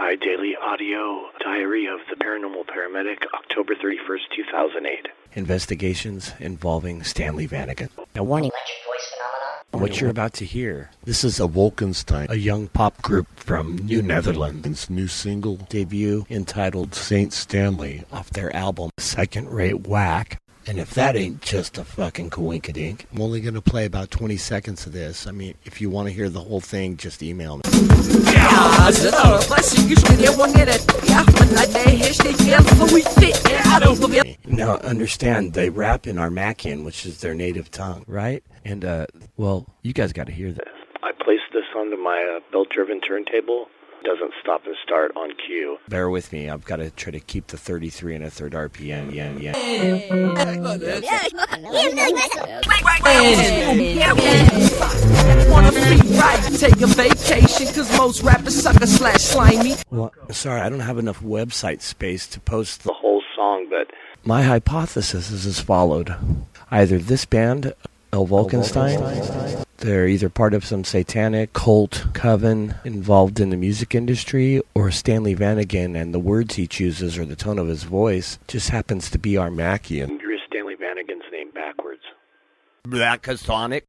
High Daily Audio Diary of the Paranormal Paramedic, October 31st, 2008. Investigations involving Stanley Vanagan. Now, warning. Electric voice phenomenon. What you're about to hear. This is a Wolkenstein, a young pop group from New Netherlands. New single debut entitled Saint Stanley off their album Second Rate Whack. And if that ain't just a fucking coinkydink, I'm only going to play about 20 seconds of this. I mean, if you want to hear the whole thing, just email me. Now, understand, they rap in Armakian, which is their native tongue, right? And, well, you guys got to hear this. I placed this onto my belt-driven turntable. Doesn't stop and start on cue. Bear with me. I've got to try to keep the 33 1/3 RPM. Want a free ride to take a vacation, cause most rappers sucker / slimy. Well, sorry, I don't have enough website space to post the whole song, but my hypothesis is as followed. Either this band, El Wolkenstein, they're either part of some satanic cult coven involved in the music industry, or Stanley Vanagan and the words he chooses or the tone of his voice just happens to be Armakian. Here's Stanley Vanagan's name backwards. Blackasonic.